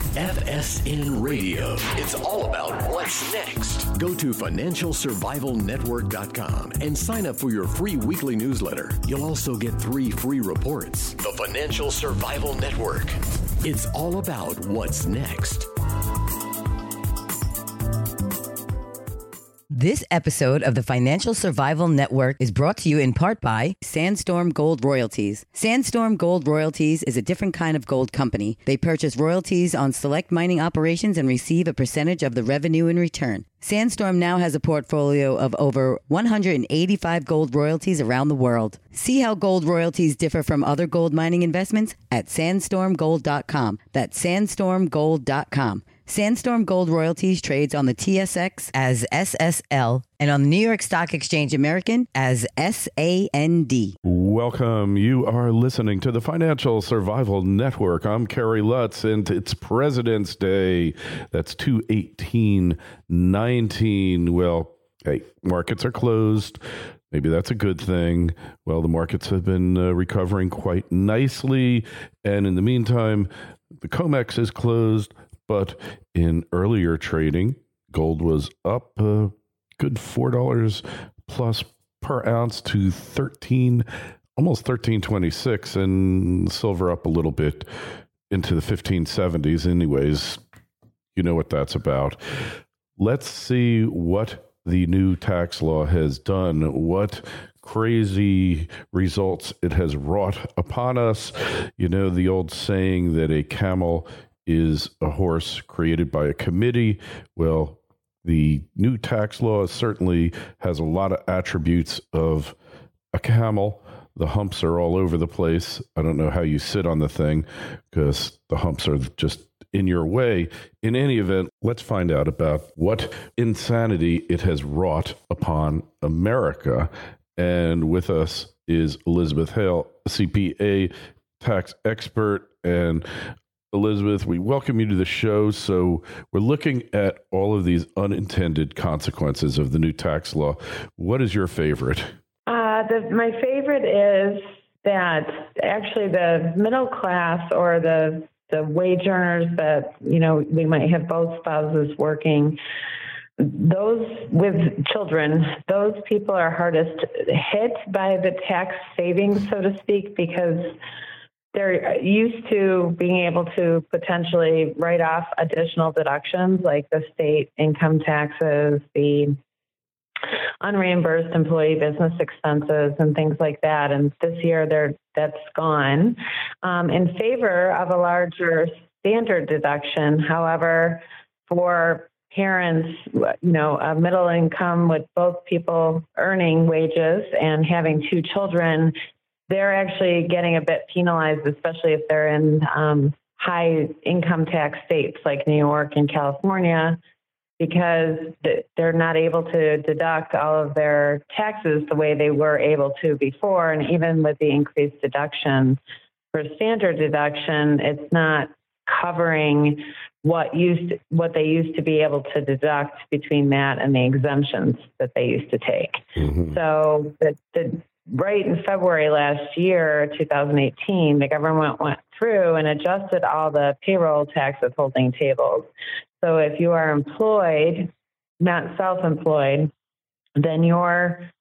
FSN Radio. It's all about what's next. Go to financialsurvivalnetwork.com and sign up for your free weekly newsletter. You'll also get 3 free reports. The Financial Survival Network. It's all about what's next. This episode of the Financial Survival Network is brought to you in part by Sandstorm Gold Royalties. Sandstorm Gold Royalties is a different kind of gold company. They purchase royalties on select mining operations and receive a percentage of the revenue in return. Sandstorm now has a portfolio of over 185 gold royalties around the world. See how gold royalties differ from other gold mining investments at sandstormgold.com. That's sandstormgold.com. Sandstorm Gold Royalties trades on the TSX as SSL and on the New York Stock Exchange American as SAND. Welcome. You are listening to the Financial Survival Network. I'm Kerry Lutz, and it's President's Day. That's 2/18/19. Well, hey, markets are closed. Maybe that's a good thing. Well, the markets have been recovering quite nicely. And in the meantime, the COMEX is closed. But in earlier trading, gold was up a good $4 plus per ounce to almost 13.26, and silver up a little bit into the 1570s. Anyways, you know what that's about. Let's see what the new tax law has done, what crazy results it has wrought upon us. You know, the old saying that a camel is a horse created by a committee. Well, the new tax law certainly has a lot of attributes of a camel. The humps are all over the place. I don't know how you sit on the thing because the humps are just in your way. In any event, let's find out about what insanity it has wrought upon America. And with us is Elizabeth Hale, CPA, tax expert. And Elizabeth, we welcome you to the show. So we're looking at all of these unintended consequences of the new tax law. What is your favorite? My favorite is that actually the middle class or the wage earners that, you know, we might have both spouses working, those with children, those people are hardest hit by the tax savings, so to speak, because they're used to being able to potentially write off additional deductions like the state income taxes, the unreimbursed employee business expenses, and things like that. And this year, that's gone in favor of a larger standard deduction. However, for parents, you know, a middle income with both people earning wages and having 2 children, they're actually getting a bit penalized, especially if they're in high income tax states like New York and California, because they're not able to deduct all of their taxes the way they were able to before. And even with the increased deduction for standard deduction, it's not covering what they used to be able to deduct between that and the exemptions that they used to take. Mm-hmm. So right in February last year, 2018, the government went through and adjusted all the payroll tax withholding tables. So if you are employed, not self-employed, then your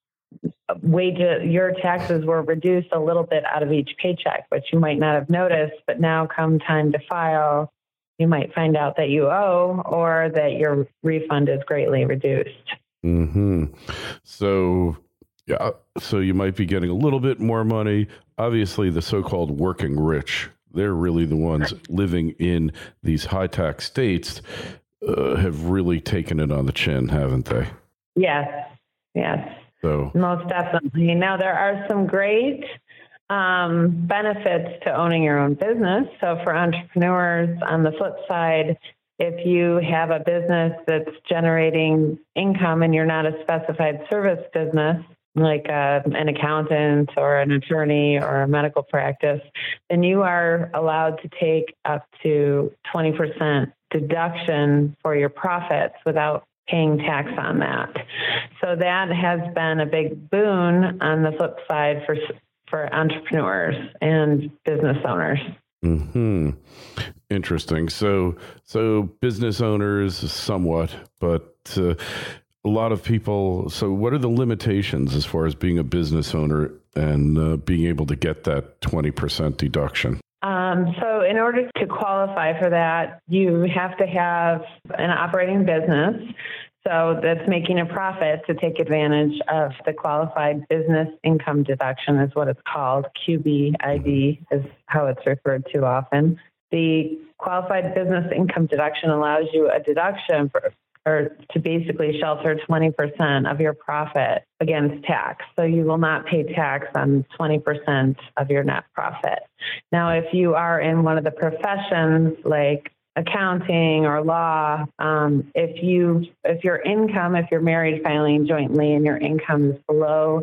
taxes were reduced a little bit out of each paycheck, which you might not have noticed. But now come time to file, you might find out that you owe or that your refund is greatly reduced. Mm-hmm. So you might be getting a little bit more money. Obviously, the so-called working rich, they're really the ones living in these high-tax states, have really taken it on the chin, haven't they? Yes. So most definitely. Now, there are some great benefits to owning your own business. So for entrepreneurs, on the flip side, if you have a business that's generating income and you're not a specified service business, like an accountant or an attorney or a medical practice, then you are allowed to take up to 20% deduction for your profits without paying tax on that. So that has been a big boon on the flip side for entrepreneurs and business owners. Hmm. Interesting. So business owners, somewhat, but a lot of people. So, what are the limitations as far as being a business owner and being able to get that 20% deduction? So in order to qualify for that, you have to have an operating business. So that's making a profit to take advantage of the qualified business income deduction is what it's called. QBID is how it's referred to often. The qualified business income deduction allows you a deduction or to basically shelter 20% of your profit against tax. So you will not pay tax on 20% of your net profit. Now, if you are in one of the professions like accounting or law, if your income, if you're married filing jointly and your income is below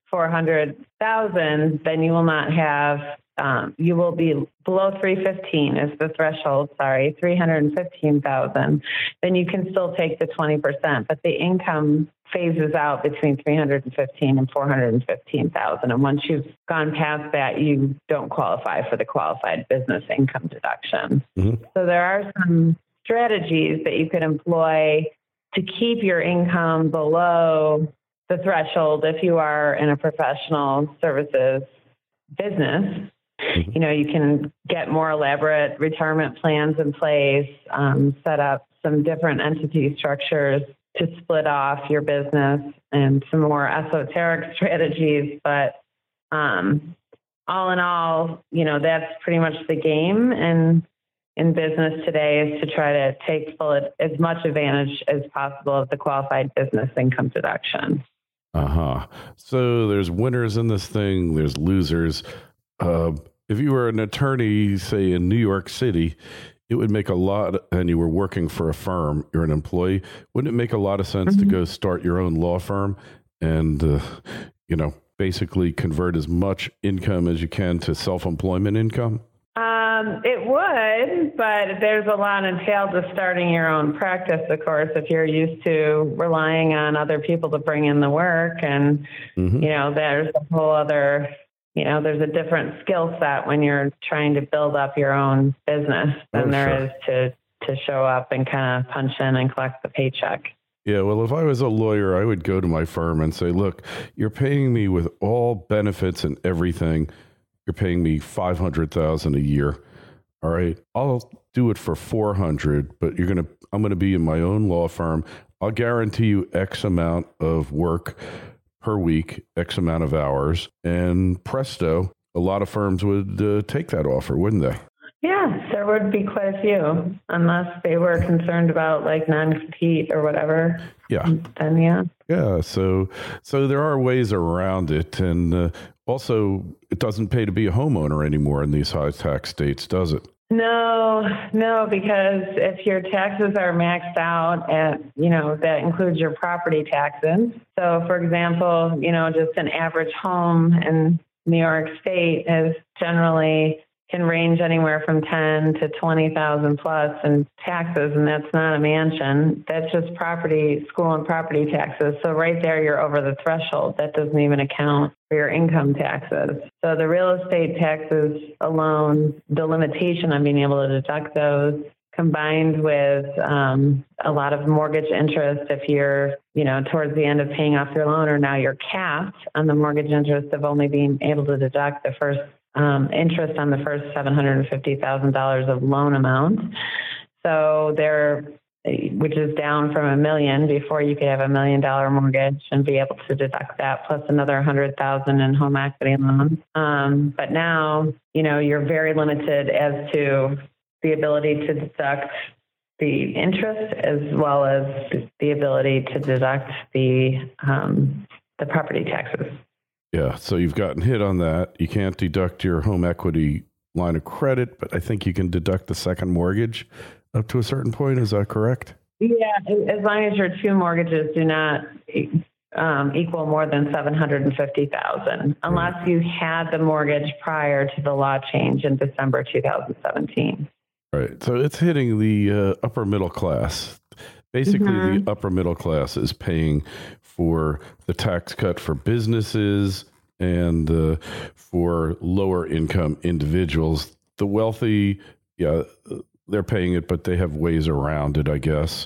$400,000, then you will not have. You will be below 315 is the threshold. 315,000. Then you can still take the 20%, but the income phases out between 315 and 415,000. And once you've gone past that, you don't qualify for the qualified business income deduction. Mm-hmm. So there are some strategies that you could employ to keep your income below the threshold if you are in a professional services business. You know, you can get more elaborate retirement plans in place, set up some different entity structures to split off your business and some more esoteric strategies. But all in all, you know, that's pretty much the game in business today is to try to take as much advantage as possible of the qualified business income deduction. So there's winners in this thing. There's losers. If you were an attorney, say in New York City, it would make a lot, and you were working for a firm, you're an employee, wouldn't it make a lot of sense to go start your own law firm and, basically convert as much income as you can to self-employment income? It would, but there's a lot entailed to starting your own practice, of course, if you're used to relying on other people to bring in the work. And, there's a whole other... there's a different skill set when you're trying to build up your own business than there is to show up and kind of punch in and collect the paycheck. Yeah, well, if I was a lawyer, I would go to my firm and say, look, you're paying me with all benefits and everything. You're paying me $500,000 a year. All right, I'll do it for $400,000, but I'm going to be in my own law firm. I'll guarantee you X amount of work per week, X amount of hours, and presto, a lot of firms would take that offer, wouldn't they? Yeah, there would be quite a few, unless they were concerned about like non-compete or whatever. Yeah. Then, yeah. Yeah, so there are ways around it, and also it doesn't pay to be a homeowner anymore in these high tax states, does it? No, because if your taxes are maxed out at, that includes your property taxes. So, for example, just an average home in New York State is generally can range anywhere from 10 to 20,000 plus in taxes, and that's not a mansion. That's just property, school and property taxes. So right there, you're over the threshold. That doesn't even account for your income taxes. So the real estate taxes alone, the limitation on being able to deduct those, combined with a lot of mortgage interest, if you're, towards the end of paying off your loan, or now you're capped on the mortgage interest of only being able to deduct the first interest on the first $750,000 of loan amount. So which is down from $1 million. Before, you could have $1 million mortgage and be able to deduct that plus another $100,000 in home equity loans. But now, you're very limited as to the ability to deduct the interest as well as the ability to deduct the property taxes. Yeah, so you've gotten hit on that. You can't deduct your home equity line of credit, but I think you can deduct the second mortgage up to a certain point. Is that correct? Yeah, as long as your two mortgages do not equal more than $750,000, unless you had the mortgage prior to the law change in December 2017. Right. So it's hitting the upper middle class. Basically, the upper middle class is paying for the tax cut for businesses and for lower income individuals the wealthy, yeah, they're paying it, but they have ways around it, I guess.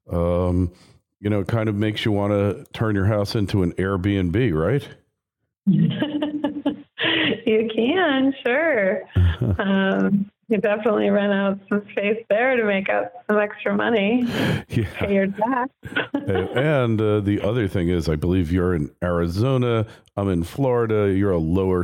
It kind of makes you want to turn your house into an Airbnb, right? You can, sure. You definitely rent out some space there to make up some extra money. Yeah. Pay your tax. And the other thing is, I believe you're in Arizona. I'm in Florida. You're a lower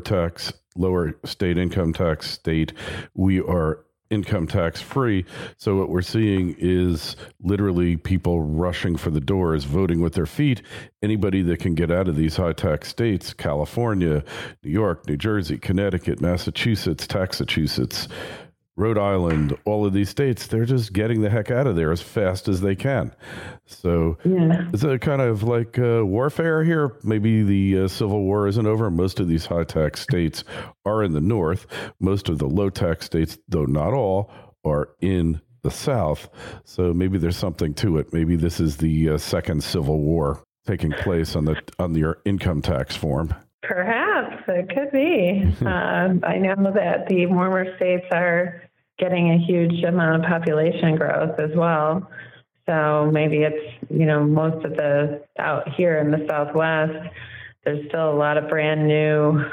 state income tax state. We are income tax free. So what we're seeing is literally people rushing for the doors, voting with their feet. Anybody that can get out of these high tax states, California, New York, New Jersey, Connecticut, Massachusetts, Taxachusetts, Rhode Island, all of these states, they're just getting the heck out of there as fast as they can. So Is it kind of like warfare here? Maybe the Civil War isn't over. Most of these high-tax states are in the north. Most of the low-tax states, though not all, are in the south. So maybe there's something to it. Maybe this is the second Civil War taking place on your income tax form. Perhaps it could be. I know that the warmer states are getting a huge amount of population growth as well. So maybe it's, most of out here in the Southwest, there's still a lot of brand new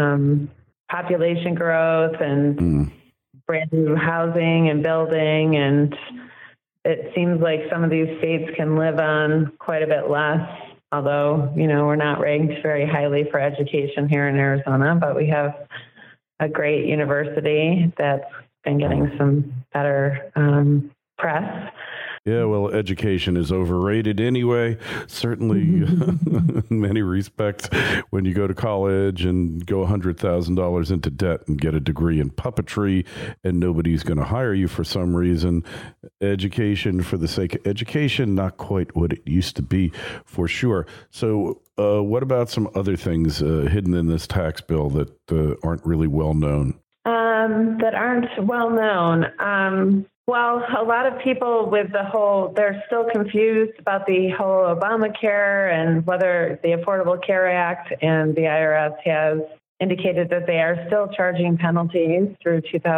population growth and brand new housing and building. And it seems like some of these states can live on quite a bit less. Although, we're not ranked very highly for education here in Arizona, but we have a great university that's been getting some better press. Yeah, well, education is overrated anyway. Certainly, in many respects, when you go to college and go $100,000 into debt and get a degree in puppetry, and nobody's going to hire you for some reason, education for the sake of education, not quite what it used to be, for sure. So, what about some other things hidden in this tax bill that aren't really well known? That aren't well known. Well, a lot of people they're still confused about the whole Obamacare and whether the Affordable Care Act, and the IRS has indicated that they are still charging penalties through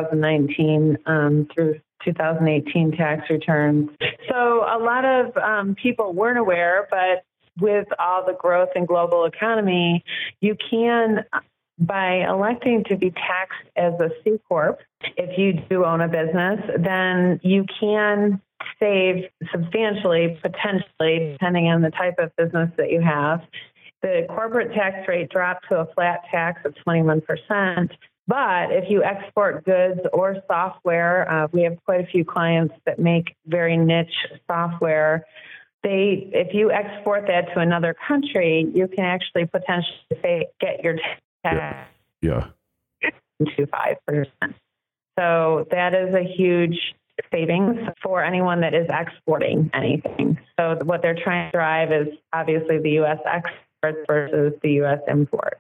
2019, through 2018 tax returns. So a lot of people weren't aware, but with all the growth in global economy, you can, by electing to be taxed as a C Corp, if you do own a business, then you can save substantially, potentially, depending on the type of business that you have. The corporate tax rate dropped to a flat tax of 21%. But if you export goods or software, we have quite a few clients that make very niche software. If you export that to another country, you can actually potentially get your tax to 5%. So that is a huge savings for anyone that is exporting anything. So what they're trying to drive is obviously the U.S. exports versus the U.S. imports.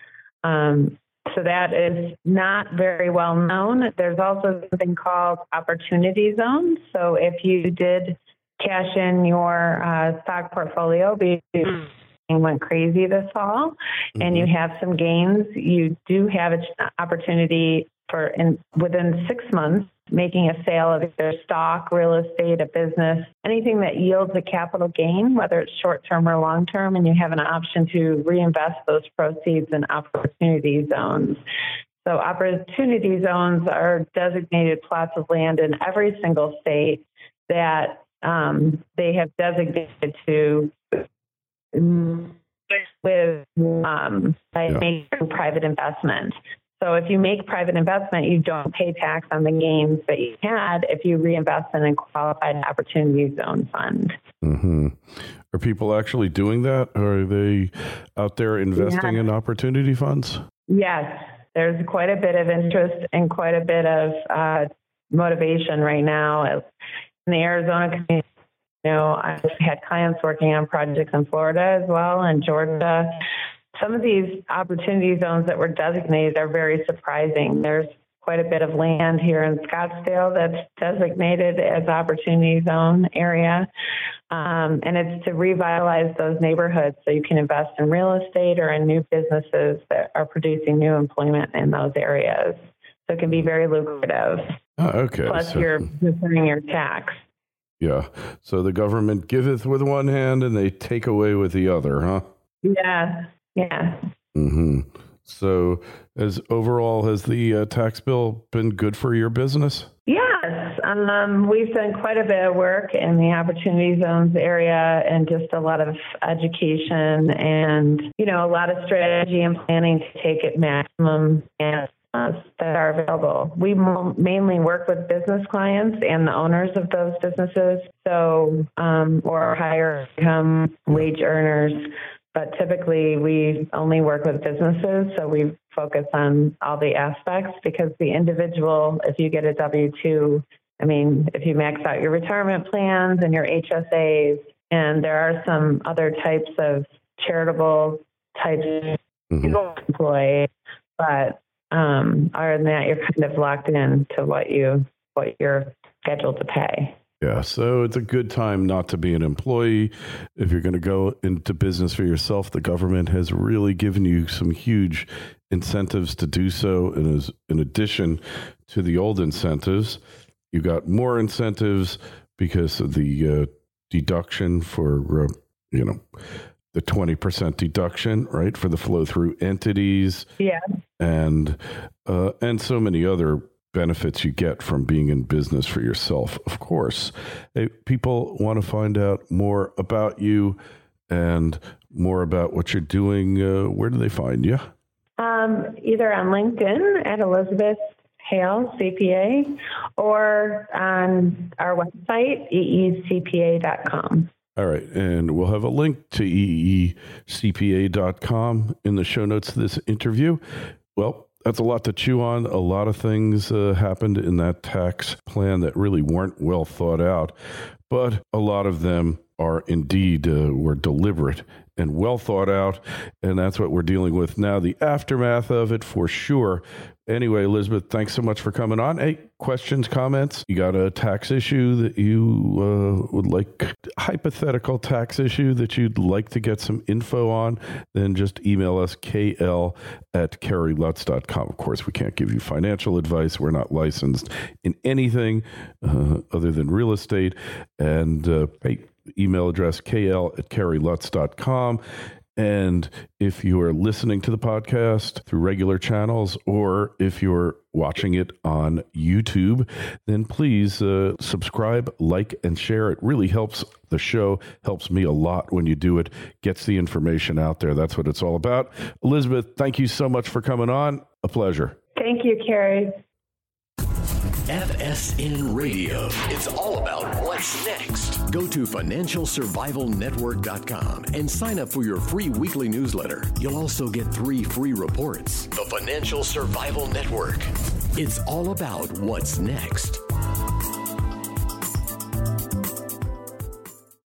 So that is not very well known. There's also something called opportunity zones. So if you did cash in your stock portfolio because went crazy this fall and you have some gains, you do have an opportunity for within 6 months making a sale of either stock, real estate, a business, anything that yields a capital gain, whether it's short-term or long-term, and you have an option to reinvest those proceeds in opportunity zones. So opportunity zones are designated plots of land in every single state that they have designated to with making private investment. So if you make private investment, you don't pay tax on the gains that you had if you reinvest in a qualified opportunity zone fund. Mm-hmm. Are people actually doing that? Or are they out there investing in opportunity funds? Yes. There's quite a bit of interest and quite a bit of motivation right now in the Arizona community. I've had clients working on projects in Florida as well, and Georgia. Some of these opportunity zones that were designated are very surprising. There's quite a bit of land here in Scottsdale that's designated as opportunity zone area. And it's to revitalize those neighborhoods so you can invest in real estate or in new businesses that are producing new employment in those areas. So it can be very lucrative. Okay. Plus, you're deferring your tax. Yeah. So the government giveth with one hand and they take away with the other, huh? Yeah. Yeah. Mm-hmm. So has the tax bill been good for your business? Yes. We've done quite a bit of work in the opportunity zones area and just a lot of education and, a lot of strategy and planning to take it maximum and that are available. We mainly work with business clients and the owners of those businesses, so or higher income wage earners. But typically, we only work with businesses, so we focus on all the aspects because the individual, if you get a W-2, if you max out your retirement plans and your HSAs, and there are some other types of charitable types of employee, but other than that, you're kind of locked in to what you're scheduled to pay. Yeah, so it's a good time not to be an employee. If you're going to go into business for yourself, the government has really given you some huge incentives to do so. And in addition to the old incentives, you got more incentives because of the deduction for, the 20% deduction, right, for the flow-through entities. Yeah. And so many other benefits you get from being in business for yourself, of course. Hey, people want to find out more about you and more about what you're doing. Where do they find you? Either on LinkedIn at Elizabeth Hale, CPA, or on our website, eecpa.com. All right. And we'll have a link to eecpa.com in the show notes of this interview. Well, that's a lot to chew on. A lot of things happened in that tax plan that really weren't well thought out, but a lot of them are indeed were deliberate and well thought out, and that's what we're dealing with now, the aftermath of it for sure. Anyway, Elizabeth, thanks so much for coming on. Hey, questions, comments? You got a tax issue that you would like, hypothetical tax issue that you'd like to get some info on, then just email us, kl@kerrylutz.com. Of course, we can't give you financial advice. We're not licensed in anything other than real estate. And hey, email address, kl@kerrylutz.com. And if you are listening to the podcast through regular channels, or if you're watching it on YouTube, then please subscribe, like, and share. It really helps the show, helps me a lot when you do it, gets the information out there. That's what it's all about. Elizabeth, thank you so much for coming on. A pleasure. Thank you, Kerry. FSN Radio. It's all about what's next. Go to FinancialSurvivalNetwork.com and sign up for your free weekly newsletter. You'll also get 3 free reports. The Financial Survival Network. It's all about what's next.